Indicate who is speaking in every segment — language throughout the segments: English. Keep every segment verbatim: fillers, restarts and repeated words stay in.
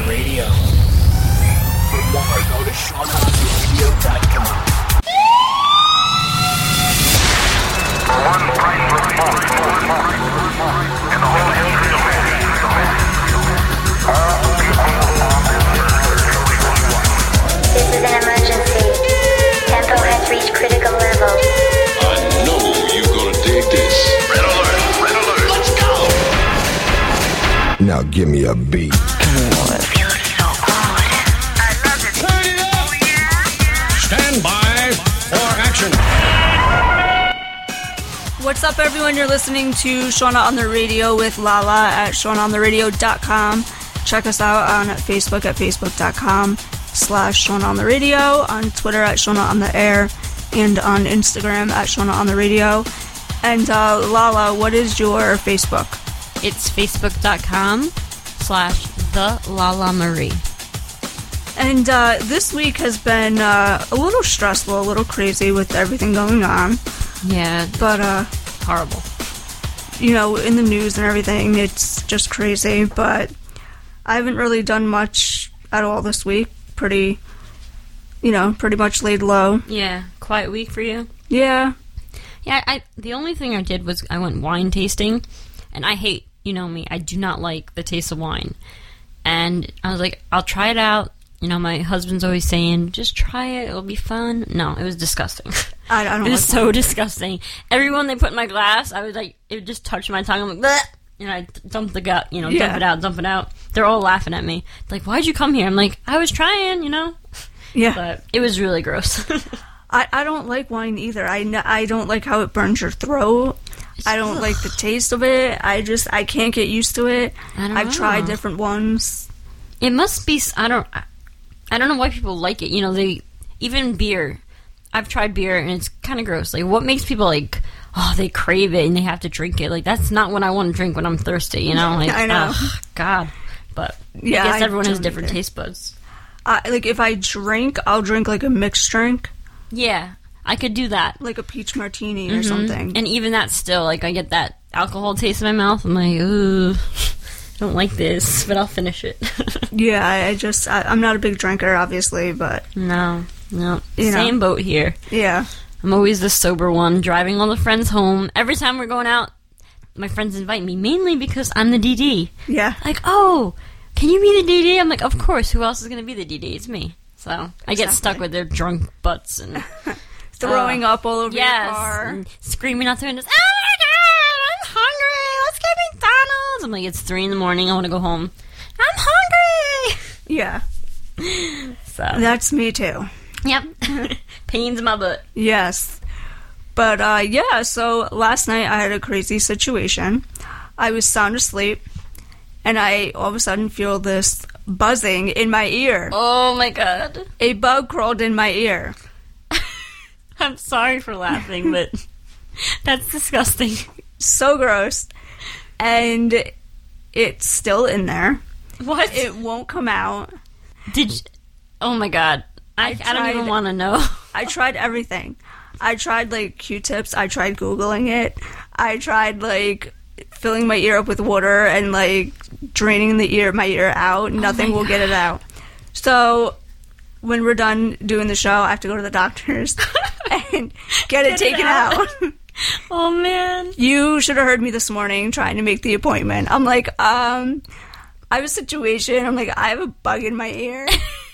Speaker 1: Radio. For more, go to Sean on the radio dot com.
Speaker 2: One priceless moment in the whole history of man. All people on this earth.
Speaker 3: This is an emergency. Tempo has reached critical level.
Speaker 4: I know you're gonna dig this.
Speaker 2: Red alert! Red alert! Let's go!
Speaker 5: Now give me a beat.
Speaker 4: Stand by for action.
Speaker 6: What's up, everyone? You're listening to Shauna on the Radio with Lala at Shauna on the radio dot com. Check us out on Facebook at facebook dot com slash Shauna on the Radio, on Twitter at Shauna on the Air, and on Instagram at Shauna on the Radio. And uh, Lala, what is your Facebook?
Speaker 7: It's facebook dot com slash the Lala Marie.
Speaker 6: And uh, this week has been uh, a little stressful, a little crazy with everything going on.
Speaker 7: Yeah,
Speaker 6: But, uh,
Speaker 7: horrible.
Speaker 6: you know, in the news and everything, it's just crazy. But I haven't really done much at all this week. Pretty, you know, pretty much laid low.
Speaker 7: Yeah, quiet week for you.
Speaker 6: Yeah.
Speaker 7: Yeah, I the only thing I did was I went wine tasting, and I hate, you know me, I do not like the taste of wine. And I was like, I'll try it out. You know, my husband's always saying, just try it, it'll be fun. No, it was disgusting.
Speaker 6: I, I don't
Speaker 7: It was
Speaker 6: like
Speaker 7: so
Speaker 6: wine.
Speaker 7: disgusting. Everyone they put in my glass, I was like, it would just touch my tongue. I'm like, bleh! And I dump the gut, you know,
Speaker 6: Yeah.
Speaker 7: dump it out, dump it out. They're all laughing at me. Like, why'd you come here? I'm like, I was trying, you know?
Speaker 6: Yeah.
Speaker 7: But it was really gross.
Speaker 6: I, I don't like wine either. I, n- I don't like how it burns your throat. I don't like the taste of it. I just, I can't get used to it.
Speaker 7: I don't
Speaker 6: I've
Speaker 7: know.
Speaker 6: tried different ones.
Speaker 7: It must be, I don't, I don't know why people like it. You know, they, even beer. I've tried beer and it's kind of gross. Like, what makes people like, oh, they crave it and they have to drink it? Like, that's not what I want to drink when I'm thirsty, you know? Like,
Speaker 6: I know.
Speaker 7: ugh, God. But
Speaker 6: Yeah,
Speaker 7: I guess
Speaker 6: I
Speaker 7: everyone has
Speaker 6: don't
Speaker 7: different
Speaker 6: either.
Speaker 7: taste buds.
Speaker 6: I, like, if I drink, I'll drink, like, a mixed drink.
Speaker 7: Yeah, I could do that.
Speaker 6: Like a peach martini or
Speaker 7: Mhm.
Speaker 6: something.
Speaker 7: And even that still, like, I get that alcohol taste in my mouth. I'm like, ooh, I don't like this, but I'll finish it.
Speaker 6: Yeah, I, I just, I, I'm not a big drinker, obviously, but,
Speaker 7: no, no.
Speaker 6: You know.
Speaker 7: Same boat here.
Speaker 6: yeah.
Speaker 7: I'm always the sober one, driving all the friends home. Every time we're going out, my friends invite me, mainly because I'm the D D.
Speaker 6: Yeah.
Speaker 7: Like, oh, can you be the D D? I'm like, of course. Who else is going to be the D D? It's me. So I get stuck
Speaker 6: Exactly.
Speaker 7: with their drunk butts and
Speaker 6: Throwing
Speaker 7: uh,
Speaker 6: up all over
Speaker 7: yes,
Speaker 6: your car.
Speaker 7: and screaming out the windows. Oh my god, I'm hungry. Let's get McDonald's. I'm like, it's three in the morning. I want to go home. I'm hungry.
Speaker 6: Yeah.
Speaker 7: So
Speaker 6: That's me, too.
Speaker 7: yep, pains in my butt.
Speaker 6: Yes. But, uh, yeah, so last night I had a crazy situation. I was sound asleep, and I all of a sudden feel this buzzing in my ear.
Speaker 7: Oh my god.
Speaker 6: A bug crawled in my ear.
Speaker 7: I'm sorry for laughing, but that's disgusting.
Speaker 6: So gross. And it's still in there.
Speaker 7: What?
Speaker 6: It won't come out.
Speaker 7: Did you, oh my god. I, I, don't even
Speaker 6: tried-
Speaker 7: want to know.
Speaker 6: I tried everything. I tried, like, Q-tips. I tried Googling it. I tried, like, filling my ear up with water and, like, draining the ear, my ear out. Nothing
Speaker 7: my
Speaker 6: will get it out. So, when we're done doing the show, I have to go to the doctor's and get it
Speaker 7: Get it
Speaker 6: taken
Speaker 7: out.
Speaker 6: out.
Speaker 7: Oh man.
Speaker 6: You should have heard me this morning trying to make the appointment. I'm like, um, I have a situation. I'm like, I have a bug in my ear.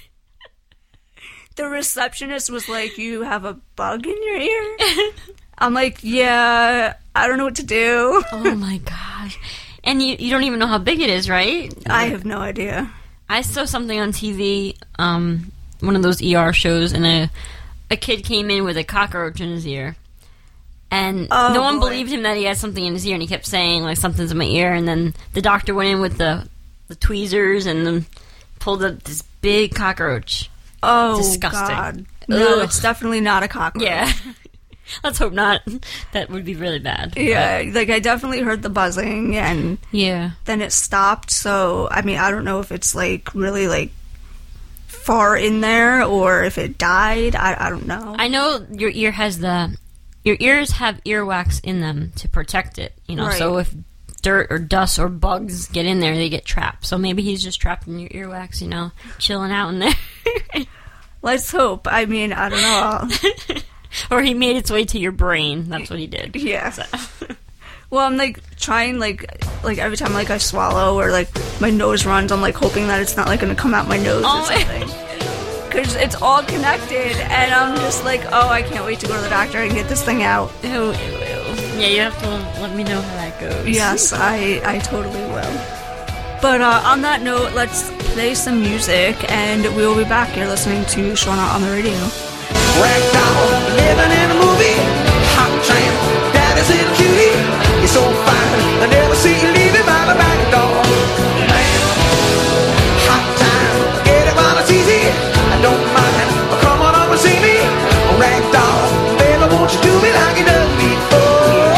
Speaker 6: The receptionist was like, you have a bug in your ear? I'm like, yeah, I don't know what to do.
Speaker 7: Oh my gosh. And you, you don't even know how big it is, right?
Speaker 6: I have no idea.
Speaker 7: I saw something on T V, um, one of those E R shows, and a, a kid came in with a cockroach in his ear. And
Speaker 6: Oh,
Speaker 7: no one
Speaker 6: boy.
Speaker 7: believed him that he had something in his ear, and he kept saying, like, something's in my ear. And then the doctor went in with the, the tweezers and then pulled up this big cockroach.
Speaker 6: Oh,
Speaker 7: Disgusting.
Speaker 6: God. No,
Speaker 7: Ugh.
Speaker 6: it's definitely not a cockroach.
Speaker 7: Yeah. Let's hope not. That would be really bad.
Speaker 6: Yeah, like, I definitely heard the buzzing, and
Speaker 7: Yeah.
Speaker 6: then it stopped. So, I mean, I don't know if it's, like, really, like, far in there or if it died. I, I don't know.
Speaker 7: I know your ear has the... Your ears have earwax in them to protect it, you know,
Speaker 6: Right.
Speaker 7: so if dirt or dust or bugs get in there, they get trapped. So maybe he's just trapped in your earwax, you know, chilling out in there.
Speaker 6: Let's hope. I mean, I don't know.
Speaker 7: Or he made its way to your brain. That's what he did.
Speaker 6: Yeah.
Speaker 7: So.
Speaker 6: Well, I'm like trying, like, like every time like I swallow or like my nose runs, I'm like hoping that it's not like gonna come out my nose
Speaker 7: Oh
Speaker 6: or something. Because it's all connected, and I'm just like, oh, I can't wait to go to the doctor and get this thing out.
Speaker 7: Ew, ew, ew. Yeah, you have to let me know how that goes.
Speaker 6: Yes, I, I totally will. But uh, on that note, let's play some music, and we will be back. You're listening to Shauna on the radio.
Speaker 5: Ragdoll, living in a movie. Hot tramp, daddy's little cutie. You're so fine, I never see you leaving by the back door. Man, hot time, get it while it's easy. I don't mind, come on up and see me. Ragdoll, baby, won't you do me like you done before?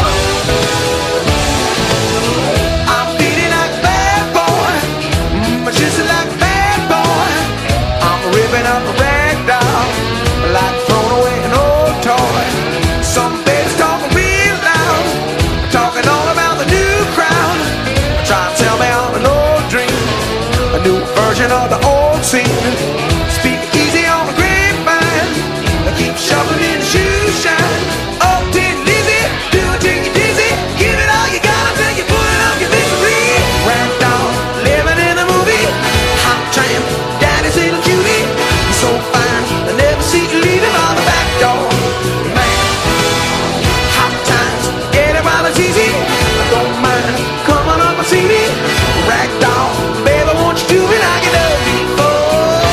Speaker 5: I'm feeling like a bad boy, mm, just like a bad boy. I'm ripping up a ragdoll, like throwing away an old toy. Some babies talking real loud, talking all about the new crowd. Try to tell me I'm an old dream, a new version of the old scene. Speak easy on the grapevine, keep shoving in the shoe shine. Oh, did Lizzy, do it till you're dizzy. Give it all you got until you put it up your victory. Ragdoll, living in a movie. Hot tramp, daddy's little cutie. You're so fine, I never see you leaving by the back door. Man, hot times, get it while it's easy. I don't mind, come on up and see me. Ragdoll, baby, won't you do me like you done before?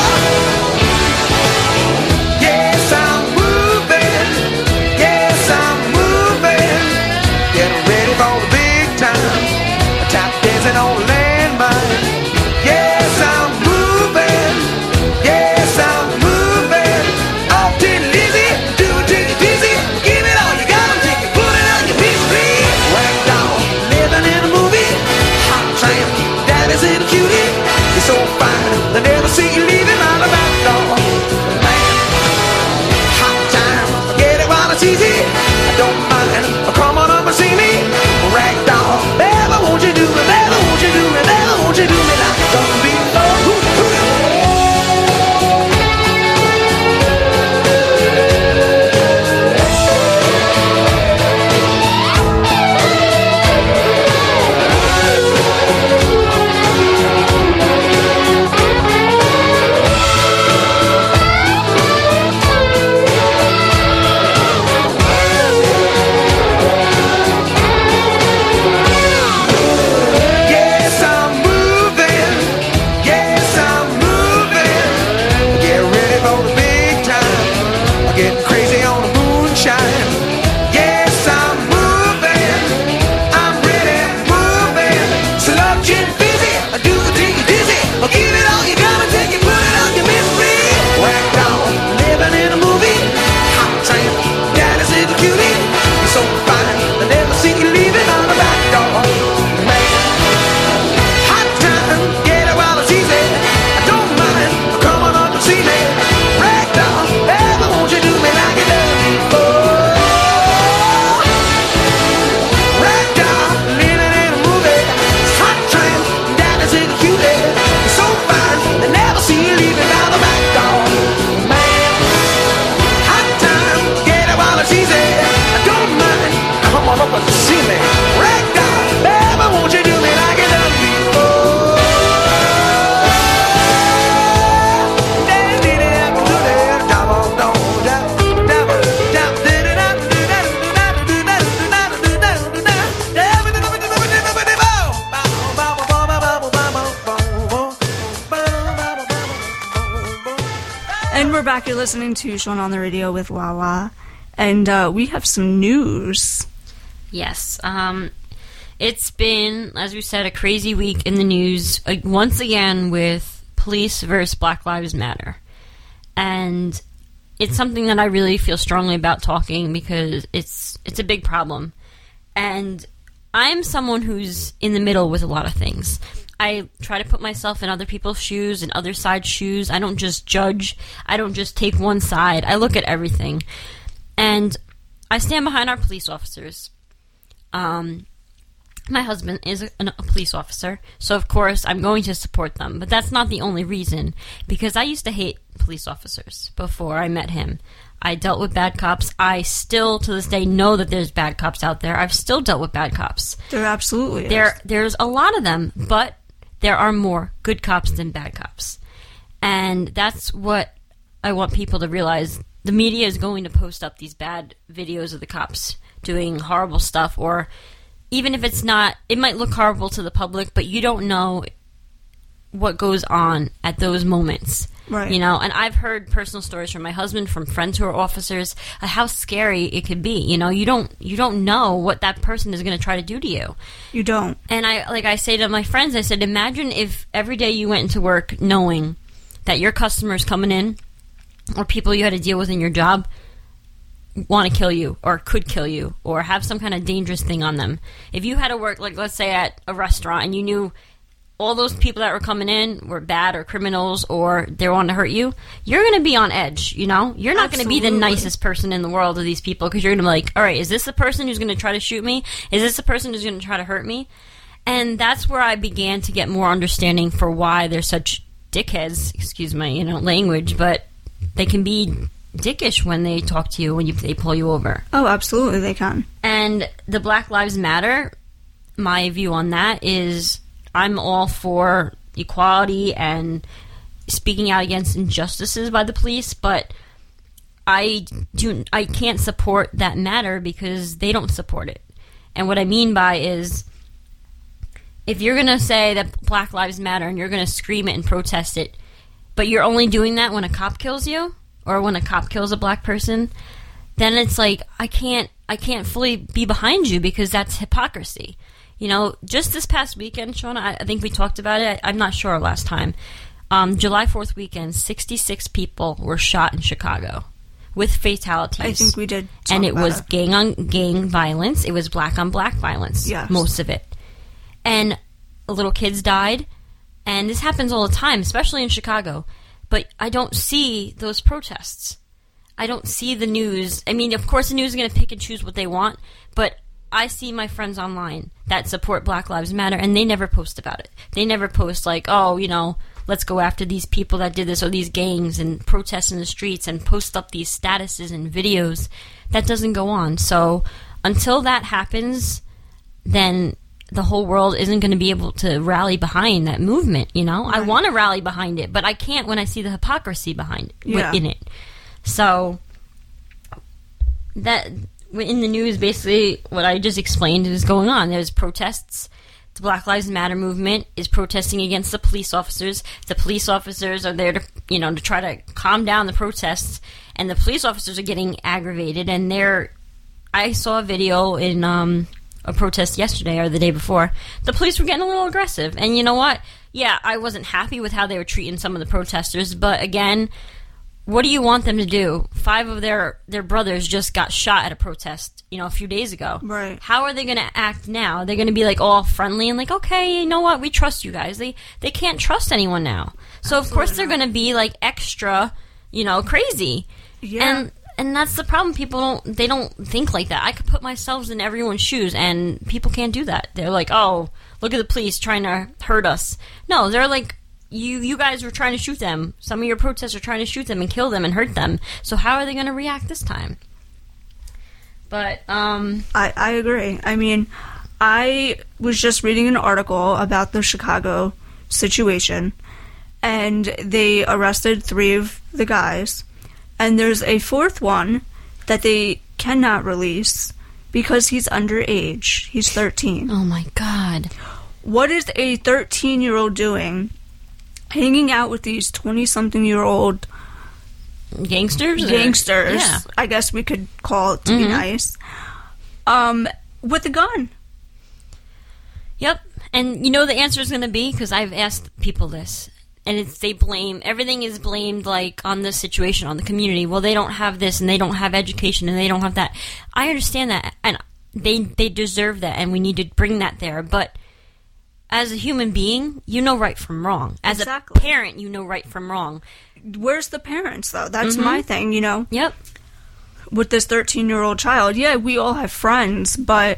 Speaker 5: Yes, I'm moving. Yes, I'm moving. Getting ready for the big time. Tap dancing on the landmine. Yes, I'm moving. Yes, I'm moving. Oh, did Lizzy, do it till you're dizzy. Give it all you got until you put it on your history. Ragdoll, living in a movie. Hot tramp, daddy's little cutie. You're so fine, I never see you leaving out the back door. Man, hot time, get it while it's easy. I don't mind, come on up and see me. Ragdoll, baby, won't you do me, baby, won't you do me, baby, won't you do me like you done before? Ooh, ooh. Yes, I'm moving. Yes, I'm moving. Get ready for the big time. I'm getting crazy on the moonshine. Yes, I'm moving. I'm ready, moving. Sludge and busy. I do it till you're dizzy. I'll give it all you got until you put it on your mystery. Ragdoll, living in a movie. Hot tramp, daddy's little cutie. You're so fine, I never see you leaving on the back door. Man, hot time, get it while it's easy. I don't mind, come on up and see me. Ragdoll, baby, won't you do me like you done before? Ragdoll, living in a movie. Hot tramp, daddy's little cutie. You're so fine, I never see you leaving out the back door. Man, hot time, get it while it's easy. I don't mind, come on up and see me. Ragdoll, baby, won't you do me like you done before?
Speaker 6: And we're back. You're listening to Shauna on the radio with Lala. And uh, we have some news.
Speaker 7: Yes. Um, it's been, as we said, a crazy week in the news, uh, once again with police versus Black Lives Matter. And it's something that I really feel strongly about talking because it's it's a big problem. And I'm someone who's in the middle with a lot of things. I try to put myself in other people's shoes and other sides' shoes. I don't just judge. I don't just take one side. I look at everything. And I stand behind our police officers. Um, my husband is a, a police officer, so of course I'm going to support them. But that's not the only reason, because I used to hate police officers before I met him. I dealt with bad cops. I still, to this day, know that there's bad cops out there. I've still dealt with bad cops.
Speaker 6: There absolutely
Speaker 7: there,
Speaker 6: is.
Speaker 7: There's a lot of them, but there are more good cops than bad cops. And that's what I want people to realize. The media is going to post up these bad videos of the cops doing horrible stuff, or even if it's not, it might look horrible to the public, but you don't know what goes on at those moments.
Speaker 6: Right.
Speaker 7: You know, and I've heard personal stories from my husband, from friends who are officers, of how scary it could be. You know, you don't you don't know what that person is going to try to do to you.
Speaker 6: You don't.
Speaker 7: And I like I say to my friends, I said, imagine if every day you went into work knowing that your customers coming in, or people you had to deal with in your job, want to kill you, or could kill you, or have some kind of dangerous thing on them. If you had to work, like, let's say at a restaurant, and you knew all those people that were coming in were bad or criminals, or they wanted to hurt you, you're going to be on edge, you know? You're not going to be the nicest person in the world to these people, because you're going to be like, all right, is this the person who's going to try to shoot me? Is this the person who's going to try to hurt me? And that's where I began to get more understanding for why they're such dickheads, excuse my, you know, language, but they can be dickish when they talk to you, when you, they pull you over.
Speaker 6: Oh, absolutely, they can.
Speaker 7: And the Black Lives Matter, my view on that is I'm all for equality and speaking out against injustices by the police, but I do I can't support that matter because they don't support it. And what I mean by is, if you're going to say that Black Lives Matter and you're going to scream it and protest it, but you're only doing that when a cop kills you, or when a cop kills a black person, then it's like, I can't I can't fully be behind you, because that's hypocrisy. You know, just this past weekend, Shauna, I, I think we talked about it. I, I'm not sure last time. Um, July fourth weekend, sixty-six people were shot in Chicago with fatalities.
Speaker 6: I think we did talk
Speaker 7: And it
Speaker 6: about
Speaker 7: was
Speaker 6: it.
Speaker 7: gang on gang violence. It was black on black violence.
Speaker 6: Yes.
Speaker 7: Most of it. And little kids died. And this happens all the time, especially in Chicago. But I don't see those protests. I don't see the news. I mean, of course the news is going to pick and choose what they want, but I see my friends online that support Black Lives Matter, and they never post about it. They never post like, oh, you know, let's go after these people that did this, or these gangs, and protest in the streets, and post up these statuses and videos. That doesn't go on. So until that happens, then the whole world isn't going to be able to rally behind that movement, you know? Right. I want to rally behind it, but I can't when I see the hypocrisy behind it,
Speaker 6: yeah.
Speaker 7: in it. So that in the news, basically what I just explained is going on. There's protests. The Black Lives Matter movement is protesting against the police officers. The police officers are there to, you know, to try to calm down the protests, and the police officers are getting aggravated, and they're I saw a video in um a protest yesterday or the day before. The police were getting a little aggressive. And you know what? Yeah, I wasn't happy with how they were treating some of the protesters, but again, what do you want them to do? Five of their, their brothers just got shot at a protest, you know, a few days ago.
Speaker 6: Right.
Speaker 7: How are they going to act now? They're going to be like all friendly and like, okay, you know what? We trust you guys. They they can't trust anyone now. So
Speaker 6: Absolutely
Speaker 7: of course they're
Speaker 6: not.
Speaker 7: going to be like extra, you know, crazy.
Speaker 6: Yeah.
Speaker 7: And And that's the problem. People don't, they don't think like that. I could put myself in everyone's shoes, and people can't do that. They're like, oh, look at the police trying to hurt us. No, they're like, you you guys were trying to shoot them. Some of your protests are trying to shoot them and kill them and hurt them. So how are they going to react this time? But, um...
Speaker 6: I, I agree. I mean, I was just reading an article about the Chicago situation, and they arrested three of the guys. And there's a fourth one that they cannot release because he's underage. He's thirteen.
Speaker 7: Oh my God.
Speaker 6: What is a thirteen-year-old doing hanging out with these twenty-something-year-old
Speaker 7: Gangsters? or-
Speaker 6: gangsters?
Speaker 7: Yeah.
Speaker 6: I guess we could call it to be
Speaker 7: Mhm.
Speaker 6: nice. Um, with a gun.
Speaker 7: Yep. And you know the answer is going to be, because I've asked people this, and it's they blame, everything is blamed like on the situation, on the community. Well, they don't have this, and they don't have education, and they don't have that. I understand that, and they they deserve that, and we need to bring that there. But as a human being, you know right from wrong. As
Speaker 6: Exactly.
Speaker 7: a parent, you know right from wrong.
Speaker 6: Where's the parents, though? That's
Speaker 7: Mhm.
Speaker 6: my thing, you know?
Speaker 7: Yep.
Speaker 6: With this thirteen-year-old child, yeah, we all have friends, but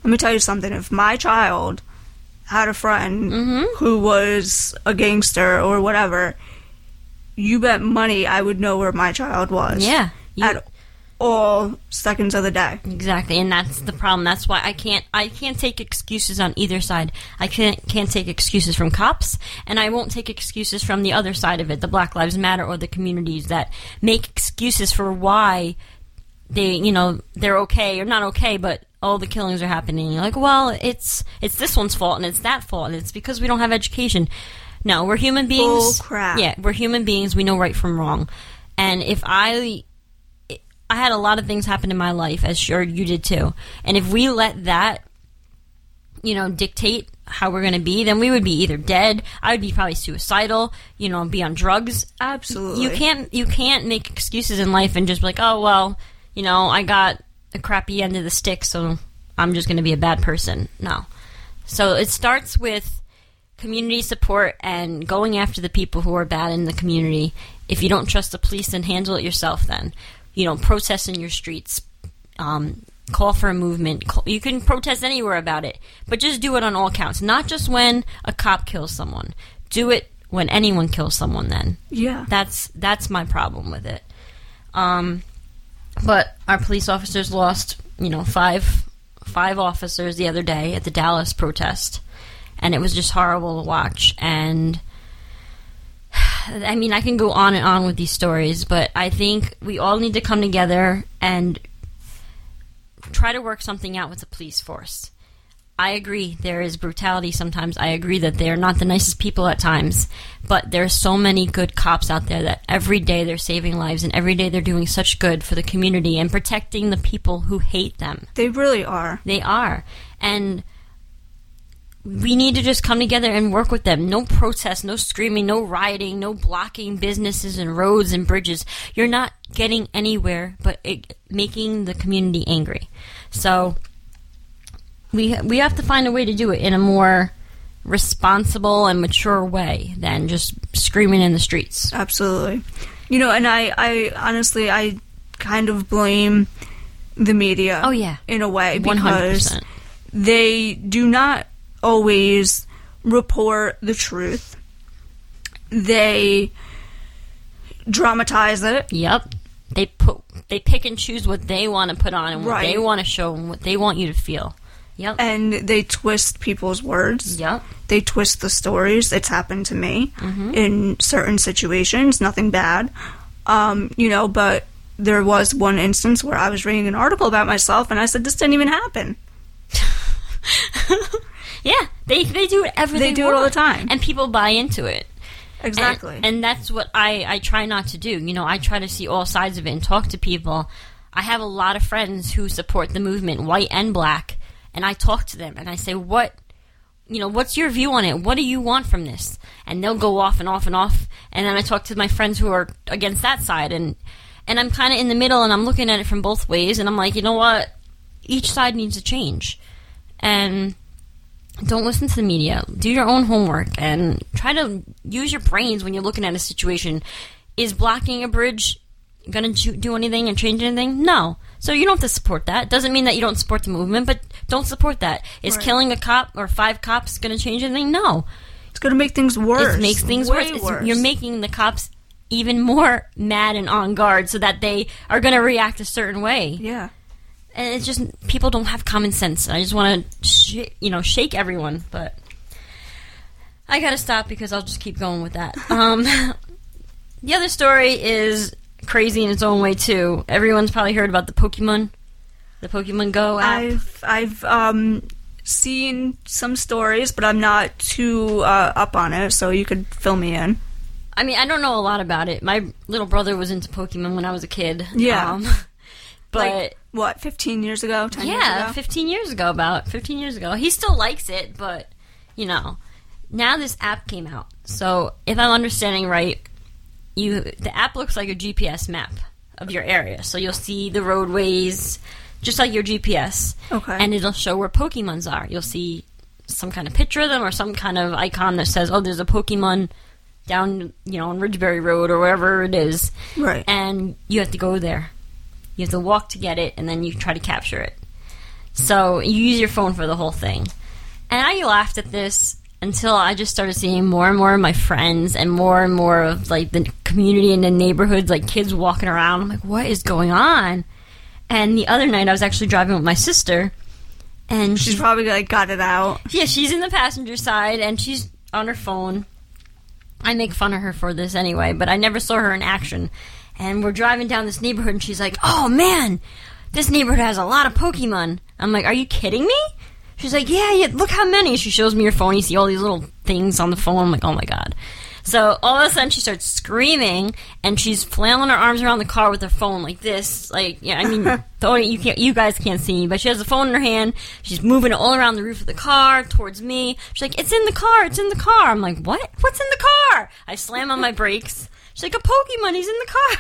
Speaker 6: let me tell you something. If my child had a friend
Speaker 7: Mm-hmm.
Speaker 6: who was a gangster or whatever, you bet money I would know where my child was.
Speaker 7: Yeah. You,
Speaker 6: At all seconds of the day.
Speaker 7: exactly, and that's the problem. That's why I can't I can't take excuses on either side. I can't can't take excuses from cops, and I won't take excuses from the other side of it, the Black Lives Matter or the communities that make excuses for why they, you know, they're okay or not okay, but all the killings are happening. You're like, well, it's it's this one's fault and it's that fault and it's because we don't have education. No, we're human beings.
Speaker 6: Bull crap.
Speaker 7: Yeah, we're human beings. We know right from wrong. And if I I had a lot of things happen in my life, as sure you did too. And if we let that, you know, dictate how we're going to be, then we would be either dead, I would be probably suicidal, you know, be on drugs.
Speaker 6: Absolutely.
Speaker 7: You can't you can't make excuses in life and just be like, oh, well, you know, I got a crappy end of the stick, so I'm just going to be a bad person. No. So it starts with community support and going after the people who are bad in the community. If you don't trust the police, then handle it yourself then. You know, protest in your streets, um, call for a movement. Call, you can protest anywhere about it, but just do it on all counts. Not just when a cop kills someone. Do it when anyone kills someone then.
Speaker 6: Yeah.
Speaker 7: That's that's my problem with it. Um, but our police officers lost, you know, five five officers the other day at the Dallas protest, and it was just horrible to watch. And I mean, I can go on and on with these stories, but I think we all need to come together and try to work something out with the police force. I agree there is brutality sometimes. I agree that they are not the nicest people at times, but there are so many good cops out there that every day they're saving lives and every day they're doing such good for the community and protecting the people who hate them.
Speaker 6: They really are.
Speaker 7: They are. And we need to just come together and work with them. No protest, no screaming, no rioting, no blocking businesses and roads and bridges. You're not getting anywhere but it, making the community angry. So we we have to find a way to do it in a more responsible and mature way than just screaming in the streets.
Speaker 6: Absolutely. You know, and I, I honestly, I kind of blame the media.
Speaker 7: Oh, yeah.
Speaker 6: In a way,
Speaker 7: one hundred
Speaker 6: because
Speaker 7: percent.
Speaker 6: they do not always report the truth. They dramatize it.
Speaker 7: Yep. They put they pick and choose what they want to put on and what
Speaker 6: Right.
Speaker 7: they want to show and what they want you to feel. Yep.
Speaker 6: And they twist people's words.
Speaker 7: Yep.
Speaker 6: They twist the stories. It's happened to me
Speaker 7: Mm-hmm.
Speaker 6: in certain situations, nothing bad. Um, you know, but there was one instance where I was reading an article about myself and I said, this didn't even happen.
Speaker 7: Yeah, they they do whatever they,
Speaker 6: They do it all
Speaker 7: want,
Speaker 6: the time.
Speaker 7: and people buy into it.
Speaker 6: Exactly.
Speaker 7: And, and that's what I, I try not to do. You know, I try to see all sides of it and talk to people. I have a lot of friends who support the movement, white and black, and I talk to them and I say, what, you know, what's your view on it? What do you want from this? And they'll go off and off and off. And then I talk to my friends who are against that side, and and I'm kind of in the middle, and I'm looking at it from both ways, and I'm like, you know what? Each side needs to change. And don't listen to the media. Do your own homework and try to use your brains when you're looking at a situation. Is blocking a bridge going to do anything and change anything? No. So you don't have to support that. Doesn't mean that you don't support the movement, but don't support that. Is
Speaker 6: Right.
Speaker 7: killing a cop or five cops going to change anything? No.
Speaker 6: It's going to make things worse.
Speaker 7: It makes things
Speaker 6: Way
Speaker 7: worse. It's-
Speaker 6: worse.
Speaker 7: You're making the cops even more mad and on guard so that they are going to react a certain way.
Speaker 6: Yeah.
Speaker 7: And it's just, people don't have common sense. I just want to, sh- you know, shake everyone, but I gotta stop because I'll just keep going with that. Um, the other story is crazy in its own way, too. Everyone's probably heard about the Pokemon, the Pokemon Go app.
Speaker 6: I've, I've um, seen some stories, but I'm not too uh, up on it, so you could fill me in.
Speaker 7: I mean, I don't know a lot about it. My little brother was into Pokemon when I was a kid.
Speaker 6: Yeah.
Speaker 7: Um, but...
Speaker 6: Like, what, fifteen years ago? ten years
Speaker 7: Yeah,
Speaker 6: ago?
Speaker 7: fifteen years ago, about fifteen years ago. He still likes it, but, you know, now this app came out. So, if I'm understanding right, you the app looks like a G P S map of your area. So, you'll see the roadways, just like your G P S.
Speaker 6: Okay.
Speaker 7: And it'll show where Pokemons are. You'll see some kind of picture of them or some kind of icon that says, oh, there's a Pokemon down, you know, on Ridgebury Road or wherever it is.
Speaker 6: Right.
Speaker 7: And you have to go there. You have to walk to get it, and then you try to capture it. So you use your phone for the whole thing. And I laughed at this until I just started seeing more and more of my friends and more and more of like the community and the neighborhoods, like kids walking around. I'm like, what is going on? And the other night I was actually driving with my sister, and
Speaker 6: She's probably like got it out.
Speaker 7: yeah, she's in the passenger side and she's on her phone. I make fun of her for this anyway, but I never saw her in action. And we're driving down this neighborhood and she's like, oh man, this neighborhood has a lot of Pokemon. I'm like, are you kidding me? She's like, yeah, yeah, look how many. She shows me her phone. You see all these little things on the phone. I'm like, oh my god. So all of a sudden she starts screaming and she's flailing her arms around the car with her phone like this. Like, yeah, I mean, the only, you can't, you guys can't see me, but she has the phone in her hand. She's moving it all around the roof of the car towards me. She's like, it's in the car, it's in the car. I'm like, what? What's in the car? I slam on my brakes. She's like, a Pokemon, he's in the car.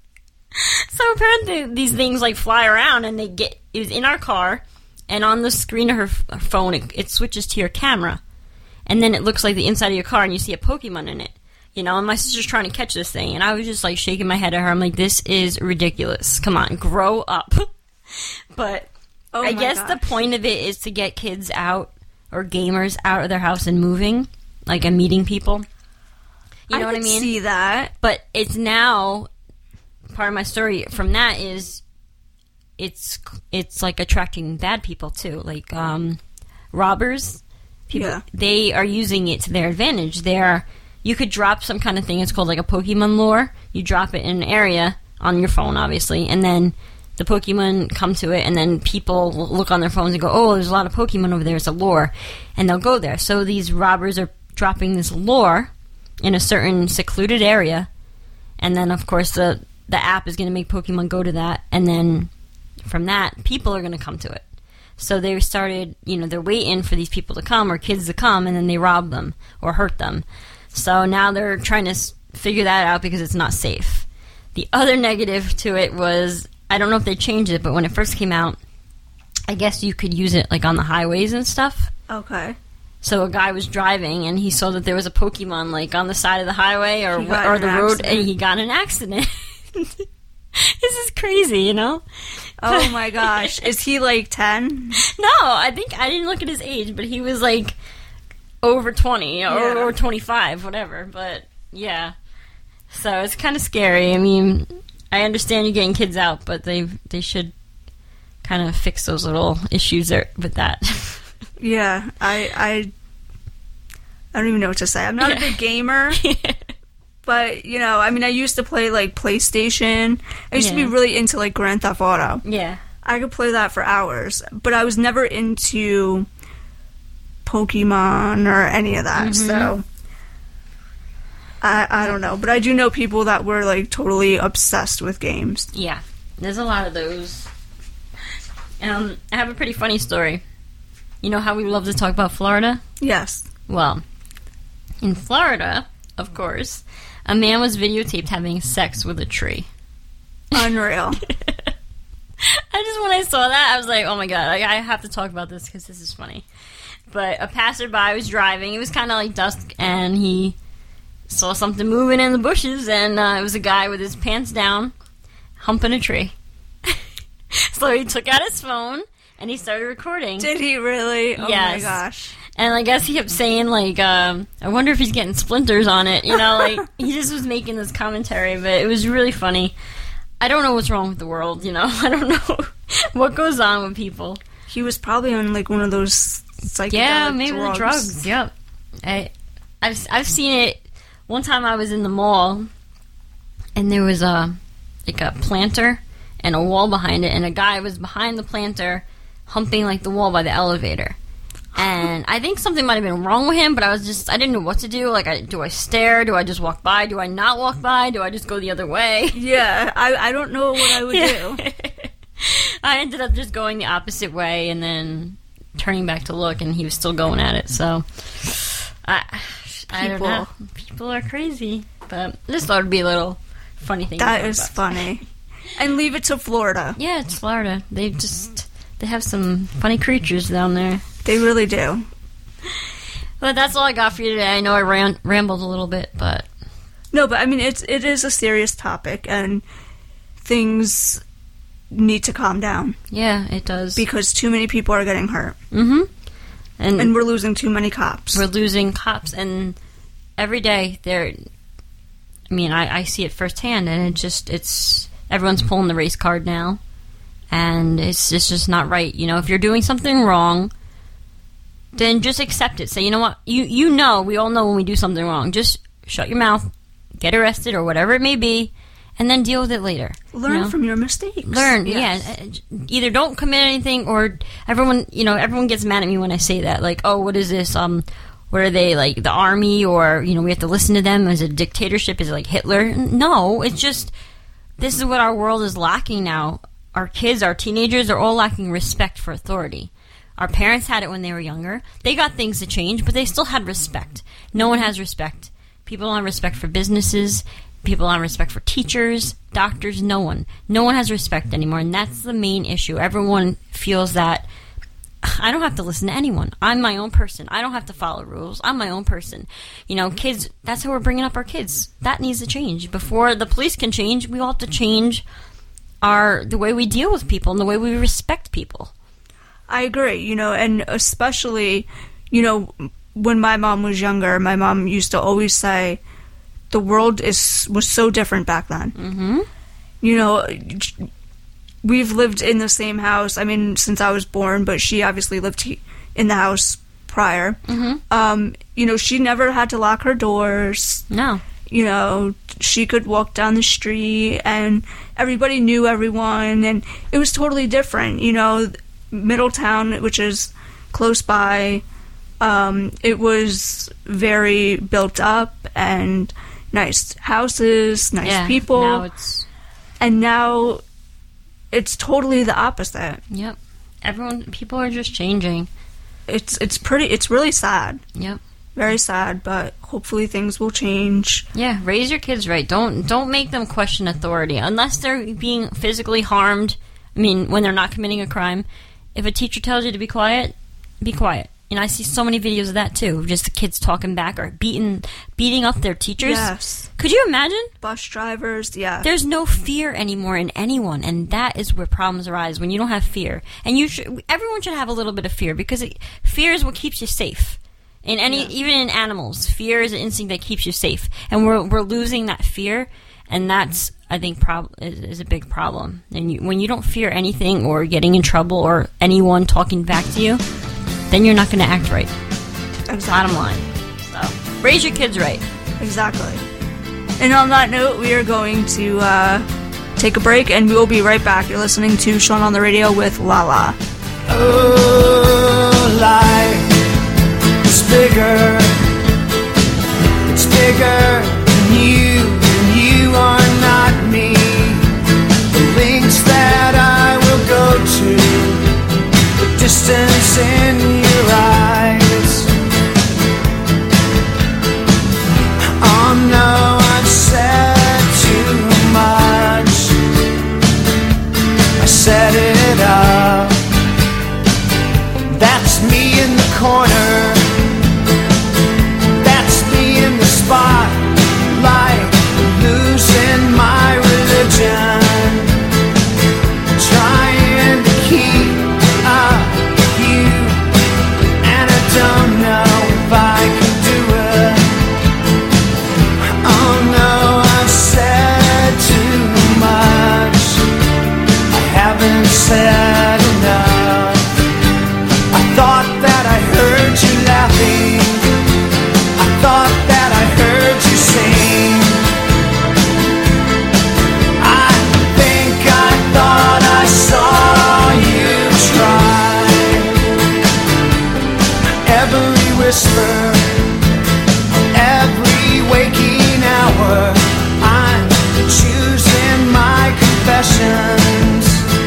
Speaker 7: So apparently these things like fly around and they get, it was in our car. And on the screen of her, f- her phone, it, it switches to your camera. And then it looks like the inside of your car, and you see a Pokemon in it. You know, and my sister's trying to catch this thing. And I was just, like, shaking my head at her. I'm like, this is ridiculous. Come on, grow up. But
Speaker 6: Oh
Speaker 7: I
Speaker 6: my
Speaker 7: guess
Speaker 6: gosh.
Speaker 7: the point of it is to get kids out, or gamers out of their house and moving. Like, and meeting people. You know
Speaker 6: I
Speaker 7: what I
Speaker 6: could
Speaker 7: mean?
Speaker 6: see that.
Speaker 7: But it's now, part of my story from that is, it's it's like attracting bad people too, like um, robbers. People,
Speaker 6: Yeah.
Speaker 7: they are using it to their advantage. They are, you could drop some kind of thing. It's called like a Pokemon lure. You drop it in an area on your phone, obviously, and then the Pokemon come to it, and then people will look on their phones and go, "Oh, there's a lot of Pokemon over there. It's a lure," and they'll go there. So these robbers are dropping this lure in a certain secluded area, and then of course the the app is going to make Pokemon go to that, and then from that, people are going to come to it. So they started, you know, they're waiting for these people to come or kids to come, and then they rob them or hurt them. So now they're trying to s- figure that out because it's not safe. The other negative to it was, I don't know if they changed it, but when it first came out, I guess you could use it like on the highways and stuff.
Speaker 6: Okay.
Speaker 7: So a guy was driving and he saw that there was a Pokemon like on the side of the highway or
Speaker 6: He got
Speaker 7: or
Speaker 6: in
Speaker 7: the
Speaker 6: an
Speaker 7: road,
Speaker 6: accident.
Speaker 7: and he got in an accident. This is crazy, you know?
Speaker 6: Oh my gosh. Is he like ten?
Speaker 7: No, I think I didn't look at his age, but he was like over twenty or,
Speaker 6: Yeah.
Speaker 7: or twenty-five, whatever. But yeah, so it's kind of scary. I mean, I understand you're getting kids out, but they they should kind of fix those little issues there with that.
Speaker 6: Yeah. I I I don't even know what to say. I'm not
Speaker 7: Yeah.
Speaker 6: a big gamer. But, you know, I mean, I used to play, like, PlayStation. I used to
Speaker 7: Yeah.
Speaker 6: be really into, like, Grand Theft Auto.
Speaker 7: Yeah,
Speaker 6: I could play that for hours. But I was never into Pokemon or any of that.
Speaker 7: Mm-hmm.
Speaker 6: So, I, I don't know. But I do know people that were, like, totally obsessed with games.
Speaker 7: yeah. There's a lot of those. Um, I have a pretty funny story. You know how we love to talk about Florida?
Speaker 6: Yes.
Speaker 7: Well, in Florida, of course, a man was videotaped having sex with a tree.
Speaker 6: Unreal.
Speaker 7: I just, when I saw that, I was like, oh my god, I, I have to talk about this because this is funny. But a passerby was driving. It was kind of like dusk, and he saw something moving in the bushes, and uh, it was a guy with his pants down, humping a tree. So he took out his phone, and he started recording.
Speaker 6: Did he really? Oh my
Speaker 7: Yes.
Speaker 6: gosh.
Speaker 7: And I guess he kept saying, like, um, I wonder if he's getting splinters on it. You know, like, he just was making this commentary, but it was really funny. I don't know what's wrong with the world, you know? I don't know what goes on with people.
Speaker 6: He was probably on, like, one of those psychedelic
Speaker 7: Yeah, maybe
Speaker 6: drugs.
Speaker 7: the drugs. Yep. I, I've, I've seen it. One time I was in the mall, and there was a, like, a planter and a wall behind it, and a guy was behind the planter humping, like, the wall by the elevator. And I think something might have been wrong with him, but I was just, I didn't know what to do. Like, I, do I stare? Do I just walk by? Do I not walk by? Do I just go the other way?
Speaker 6: Yeah, I, I don't know what I would
Speaker 7: Yeah.
Speaker 6: do.
Speaker 7: I ended up just going the opposite way and then turning back to look, and he was still going at it. So, I, I don't
Speaker 6: People.
Speaker 7: know. People are crazy. But I just thought it would be a little funny thing. to
Speaker 6: That
Speaker 7: talk
Speaker 6: is
Speaker 7: about.
Speaker 6: funny. And leave it to Florida.
Speaker 7: Yeah, it's Florida. They just, they have some funny creatures down there.
Speaker 6: They really do.
Speaker 7: But that's all I got for you today. I know I ran, rambled a little bit, but
Speaker 6: No, but I mean, it's it is a serious topic, and things need to calm down
Speaker 7: Yeah, it does.
Speaker 6: because too many people are getting hurt,
Speaker 7: mm-hmm. And,
Speaker 6: and we're losing too many cops.
Speaker 7: we're losing cops, and every day they're. I mean, I, I see it firsthand, and it just it's everyone's pulling the race card now, and it's it's just not right. You know, if you're doing something wrong, then just accept it. Say, you know what, you you know, we all know when we do something wrong. Just shut your mouth, get arrested, or whatever it may be, and then deal with it later.
Speaker 6: Learn
Speaker 7: you know?
Speaker 6: from your mistakes.
Speaker 7: Learn,
Speaker 6: Yes.
Speaker 7: yeah. Either don't commit anything, or everyone, you know, everyone gets mad at me when I say that. Like, oh, what is this? Um, what are they, like the army, or you know, we have to listen to them? Is it a dictatorship? Is it like Hitler? No, it's just this is what our world is lacking now. Our kids, our teenagers, are all lacking respect for authority. Our parents had it when they were younger. They got things to change, but they still had respect. No one has respect. People don't have respect for businesses. People don't have respect for teachers, doctors, no one. No one has respect anymore, and that's the main issue. Everyone feels that I don't have to listen to anyone. I'm my own person. I don't have to follow rules. I'm my own person. You know, kids, that's how we're bringing up our kids. That needs to change. Before the police can change, we all have to change our the way we deal with people and the way we respect people.
Speaker 6: I agree, you know, and especially, you know, when my mom was younger, my mom used to always say, the world is was so different back then.
Speaker 7: Mm-hmm.
Speaker 6: You know, we've lived in the same house, I mean, since I was born, but she obviously lived he- in the house prior.
Speaker 7: Mm-hmm.
Speaker 6: Um, you know, she never had to lock her doors.
Speaker 7: No.
Speaker 6: You know, she could walk down the street, and everybody knew everyone, and it was totally different. You know, Middletown, which is close by, um, it was very built up, and nice houses, nice
Speaker 7: Yeah,
Speaker 6: people.
Speaker 7: now it's...
Speaker 6: And now it's totally the opposite.
Speaker 7: Yep. Everyone, people are just changing.
Speaker 6: It's it's pretty, it's really sad.
Speaker 7: Yep.
Speaker 6: Very sad, but hopefully things will change.
Speaker 7: Yeah, raise your kids right. Don't don't make them question authority unless they're being physically harmed. I mean, when they're not committing a crime. If a teacher tells you to be quiet, be quiet. And I see so many videos of that too, just the kids talking back or beating beating up their teachers.
Speaker 6: Yes.
Speaker 7: Could you imagine?
Speaker 6: Bus drivers, yeah.
Speaker 7: There's no fear anymore in anyone, and that is where problems arise when you don't have fear. And you should, everyone should have a little bit of fear, because it, fear is what keeps you safe. In any,
Speaker 6: Yeah.
Speaker 7: even in animals, fear is an instinct that keeps you safe, and we're we're losing that fear, and that's I think prob- is, is a big problem. And you, when you don't fear anything or getting in trouble or anyone talking back to you, then you're not going to act right.
Speaker 6: Exactly.
Speaker 7: Bottom line. So raise your kids right.
Speaker 6: Exactly. And on that note, we are going to uh, take a break, and we will be right back. You're listening to Sean on the Radio with Lala.
Speaker 5: Oh, life is bigger. It's bigger than you, and you are not me. The links that I will go to, the distance in your eyes. Oh no, I've said too much. I set it up. That's me in the corner. That's me in the spotlight, losing my religion, trying to keep up with you, and I don't know if I can do it. Oh no, I've said too much. I haven't said enough. I thought that I heard you laughing. I thought that I heard you sing. I think I thought I saw you try. Every whisper, every waking hour, I'm choosing my confessions,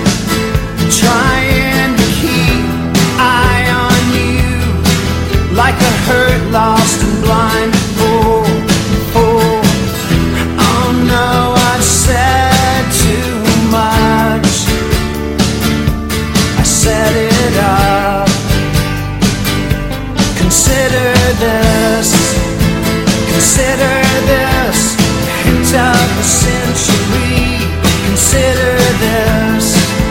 Speaker 5: trying to keep eye on you, like a hurt, lost and blind. Oh, oh, oh no, I've said too much. I set it up. Consider this, consider this, hint of the century. Consider this.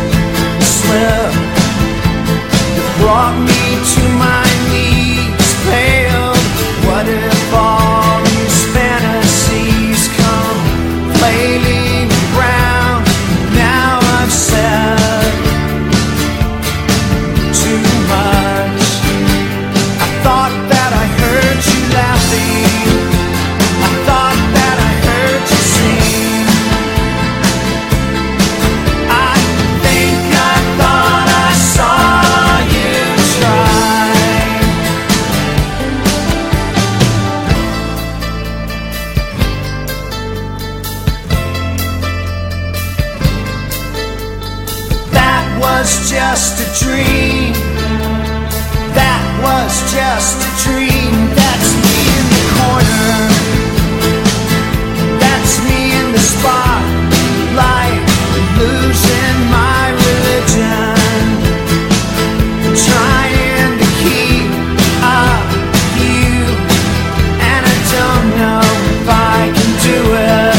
Speaker 5: just a dream. That was just a dream. That's me in the corner. That's me in the spotlight, losing my religion, trying to keep up with you, and I don't know if I can do it.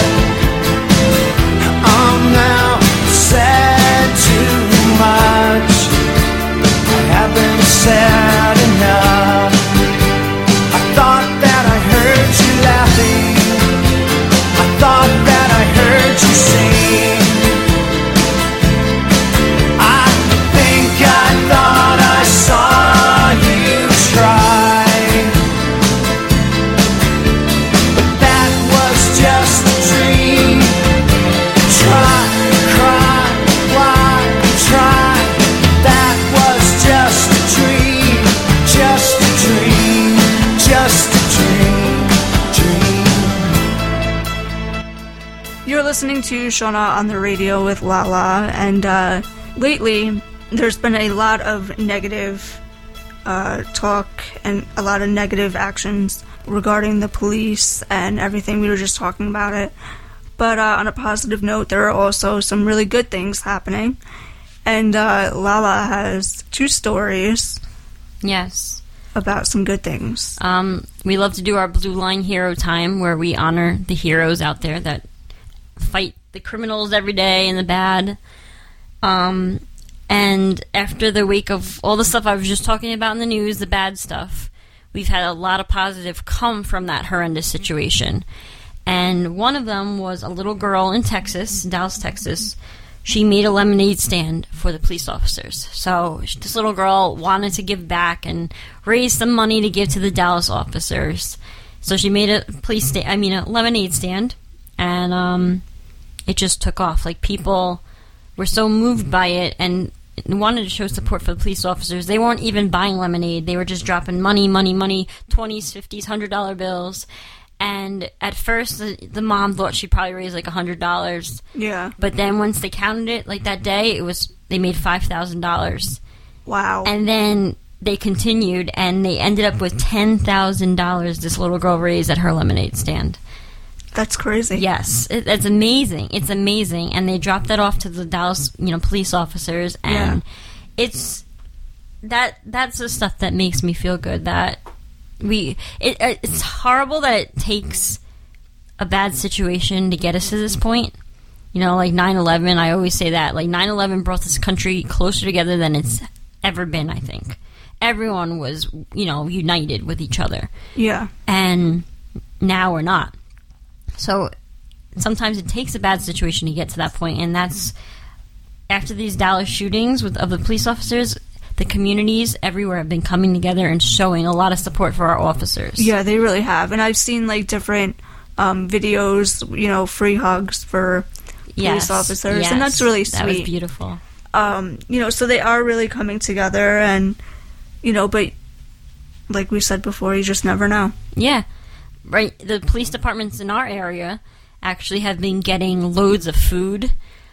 Speaker 5: I'm now said too much. I haven't said enough. I thought that I heard you laughing. I thought that I heard you sing. I think I thought I saw you try. But that was just a dream. Try, cry, why try? That was just a dream. Just a dream. Just a dream. Dream.
Speaker 6: You're listening to Shauna on the Radio with Lala, and uh, lately there's been a lot of negative uh, talk and a lot of negative actions regarding the police and everything. We were just talking about it. But uh, on a positive note, there are also some really good things happening. And uh, Lala has two stories
Speaker 7: Yes.
Speaker 6: about some good things.
Speaker 7: Um, we love to do our Blue Line Hero Time, where we honor the heroes out there that fight the criminals every day and the bad. Um, and after the week of all the stuff I was just talking about in the news, the bad stuff, we've had a lot of positive come from that horrendous situation. And one of them was a little girl in Texas, Dallas, Texas. She made a lemonade stand for the police officers. So this little girl wanted to give back and raise some money to give to the Dallas officers. So she made a police sta- I mean a lemonade stand, and um, it just took off. Like, people were so moved by it and wanted to show support for the police officers. They weren't even buying lemonade. They were just dropping money, money, money, twenties, fifties, one hundred dollar bills. And at first, the, the mom thought she probably raised like one hundred dollars.
Speaker 6: Yeah.
Speaker 7: But then once they counted it, like that day, it was they made five thousand dollars.
Speaker 6: Wow.
Speaker 7: And then they continued, and they ended up with ten thousand dollars this little girl raised at her lemonade stand.
Speaker 6: That's crazy.
Speaker 7: Yes, it, it's amazing. It's amazing. And they dropped that off to the Dallas, you know, police officers, and
Speaker 6: Yeah.
Speaker 7: it's that that's the stuff that makes me feel good. That we it, it's horrible that it takes a bad situation to get us to this point. You know, like nine eleven, I always say that. Like, nine eleven brought this country closer together than it's ever been, I think. Everyone was, you know, united with each other.
Speaker 6: Yeah.
Speaker 7: And now we're not. So sometimes it takes a bad situation to get to that point, and that's after these Dallas shootings with of the police officers. The communities everywhere have been coming together and showing a lot of support for our officers.
Speaker 6: Yeah, they really have. And I've seen, like, different um, videos, you know, free hugs for police
Speaker 7: Yes,
Speaker 6: officers,
Speaker 7: yes,
Speaker 6: and that's really sweet.
Speaker 7: That was beautiful.
Speaker 6: Um, you know, so they are really coming together, and, you know, but like we said before, you just never know.
Speaker 7: Yeah. Right. The police departments in our area actually have been getting loads of food.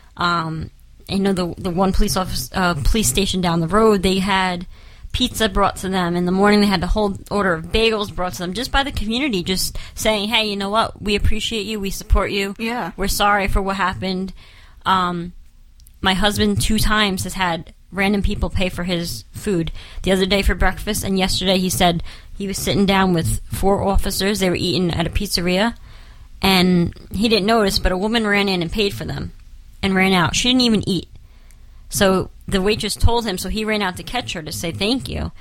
Speaker 7: Um, you know, the the one police office, uh, police station down the road, they had pizza brought to them. In the morning, they had the whole order of bagels brought to them just by the community, just saying, hey, you know what? We appreciate you. We support you.
Speaker 6: Yeah.
Speaker 7: We're sorry for what happened. Um, my husband two times has had random people pay for his food. The other day for breakfast, and yesterday he said he was sitting down with four officers. They were eating at a pizzeria, and he didn't notice, but a woman ran in and paid for them and ran out. She didn't even eat. So the waitress told him, so he ran out to catch her to say thank you.